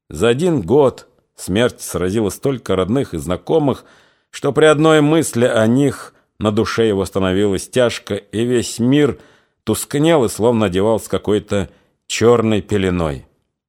За 1 год смерть сразила столько родных и знакомых, что при одной мысли о них на душе его становилось тяжко, и весь мир тускнел и словно одевался какой-то черной пеленой.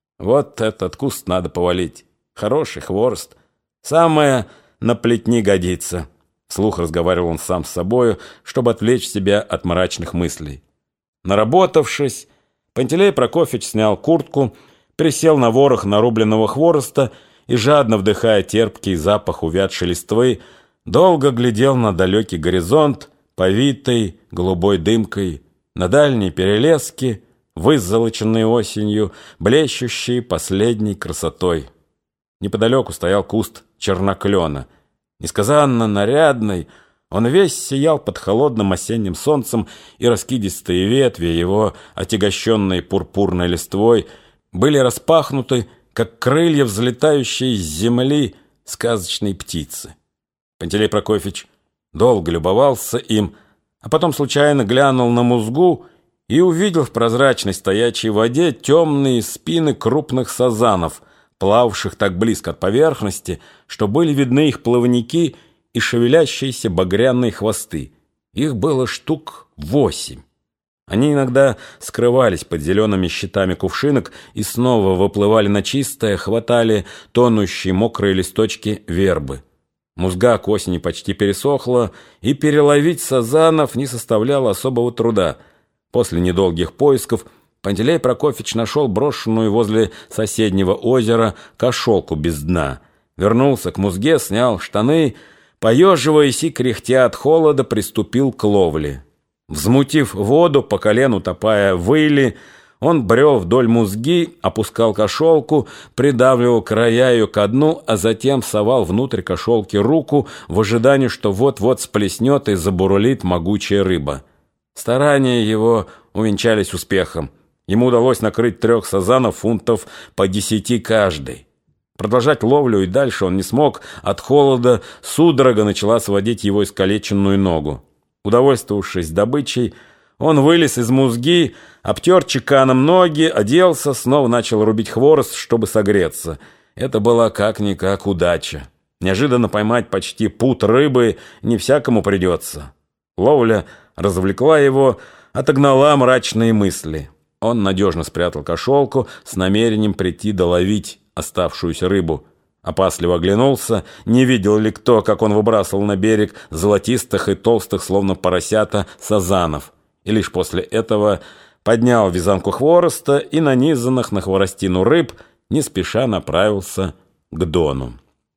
Вот этот куст надо повалить. Хороший хворост. Самое на плетни годится. Вслух разговаривал он сам с собою, чтобы отвлечь себя от мрачных мыслей. Наработавшись, Пантелей Прокофьевич снял куртку, присел на ворох нарубленного хвороста и, жадно вдыхая терпкий запах увядшей листвы, долго глядел на далекий горизонт, повитый голубой дымкой, на дальние перелески, вызолоченные осенью, блещущие последней красотой. Неподалеку стоял куст черноклена. Несказанно нарядный, он весь сиял под холодным осенним солнцем, и раскидистые ветви его, отягощенные пурпурной листвой, были распахнуты, как крылья взлетающей с земли сказочной птицы. Пантелей Прокофьевич долго любовался им, а потом случайно глянул на музгу и увидел в прозрачной стоячей воде темные спины крупных сазанов, плававших так близко от поверхности, что были видны их плавники и шевелящиеся багряные хвосты. Их было штук 8. Они иногда скрывались под зелеными щитами кувшинок и снова выплывали на чистое, хватали тонущие мокрые листочки вербы. Музга к осени почти пересохла, и переловить сазанов не составляло особого труда. После недолгих поисков Пантелей Прокофьевич нашел брошенную возле соседнего озера кошелку без дна. Вернулся к музге, снял штаны, поеживаясь и кряхтя от холода, приступил к ловле. Взмутив воду, по колену топая в иле, он брел вдоль музги, опускал кошелку, придавливал края ее ко дну, а затем совал внутрь кошелки руку в ожидании, что вот-вот сплеснет и забурлит могучая рыба. Старания его увенчались успехом. Ему удалось накрыть 3 сазанов фунтов по 10 каждый. Продолжать ловлю и дальше он не смог. От холода судорога начала сводить его искалеченную ногу. Удовольствовавшись добычей, он вылез из музги, обтер чеканом ноги, оделся, снова начал рубить хворост, чтобы согреться. Это была как-никак удача. Неожиданно поймать почти пуд рыбы не всякому придется. Ловля развлекла его, отогнала мрачные мысли. Он надежно спрятал кошелку с намерением прийти доловить оставшуюся рыбу. Опасливо оглянулся, не видел ли кто, как он выбрасывал на берег золотистых и толстых, словно поросята, сазанов. И лишь после этого поднял вязанку хвороста и нанизанных на хворостину рыб не спеша направился к Дону.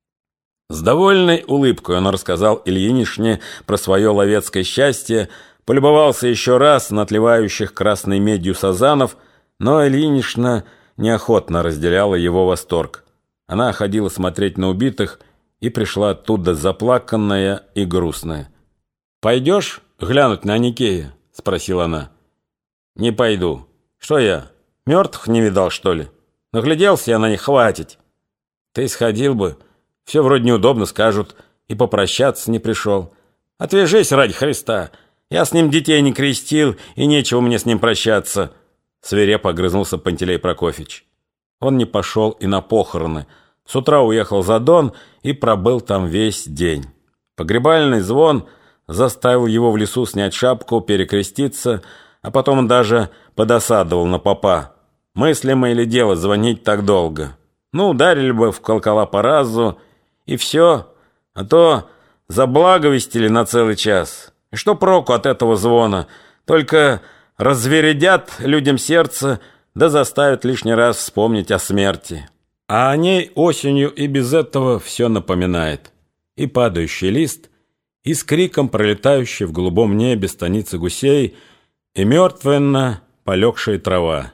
С довольной улыбкой он рассказал Ильинишне про свое ловецкое счастье, полюбовался еще раз на отливающих красной медью сазанов, но Ильинишна неохотно разделяла его восторг. Она ходила смотреть на убитых и пришла оттуда заплаканная и грустная. «Пойдешь глянуть на Аникея?» — спросила она. «Не пойду. Что я, мертвых не видал, что ли? Нагляделся я на них, хватит. Ты сходил бы, все вроде неудобно скажут, и попрощаться не пришел. Отвяжись ради Христа. Я с ним детей не крестил, и нечего мне с ним прощаться». Свирепо огрызнулся Пантелей Прокофьевич. Он не пошел и на похороны. С утра уехал за Дон и пробыл там весь день. Погребальный звон заставил его в лесу снять шапку, перекреститься, а потом он даже подосадовал на попа. Мыслимо ли дело звонить так долго? Ну, ударили бы в колокола по разу, и все, а то заблаговестили на целый час. И что проку от этого звона? Только развередят людям сердце, да заставят лишний раз вспомнить о смерти. А о ней осенью и без этого все напоминает. И падающий лист, и с криком пролетающий в голубом небе станицы гусей, и мертвенно полегшая трава.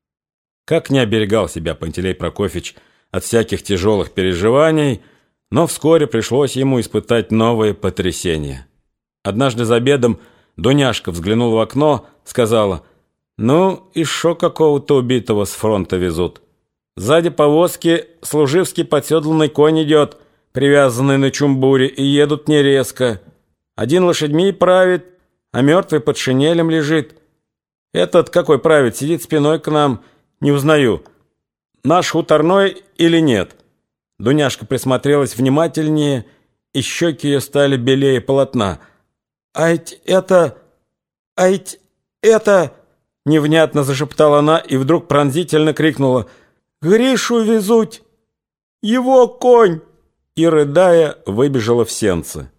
Как не оберегал себя Пантелей Прокофьевич от всяких тяжелых переживаний, но вскоре пришлось ему испытать новые потрясения. Однажды за обедом Дуняшка взглянула в окно, сказала: «Ну, и шо какого-то убитого с фронта везут? Сзади повозки служивский подседланный конь идет, привязанный на чумбуре, и едут не резко. Один лошадьми правит, а мертвый под шинелем лежит. Этот какой правит, сидит спиной к нам, не узнаю. наш хуторной или нет?» Дуняшка присмотрелась внимательнее, и щеки ее стали белее полотна. «А ведь это... невнятно зашептала она и вдруг пронзительно крикнула: «Гришу везуть! Его конь!» И, рыдая, выбежала в сенцы.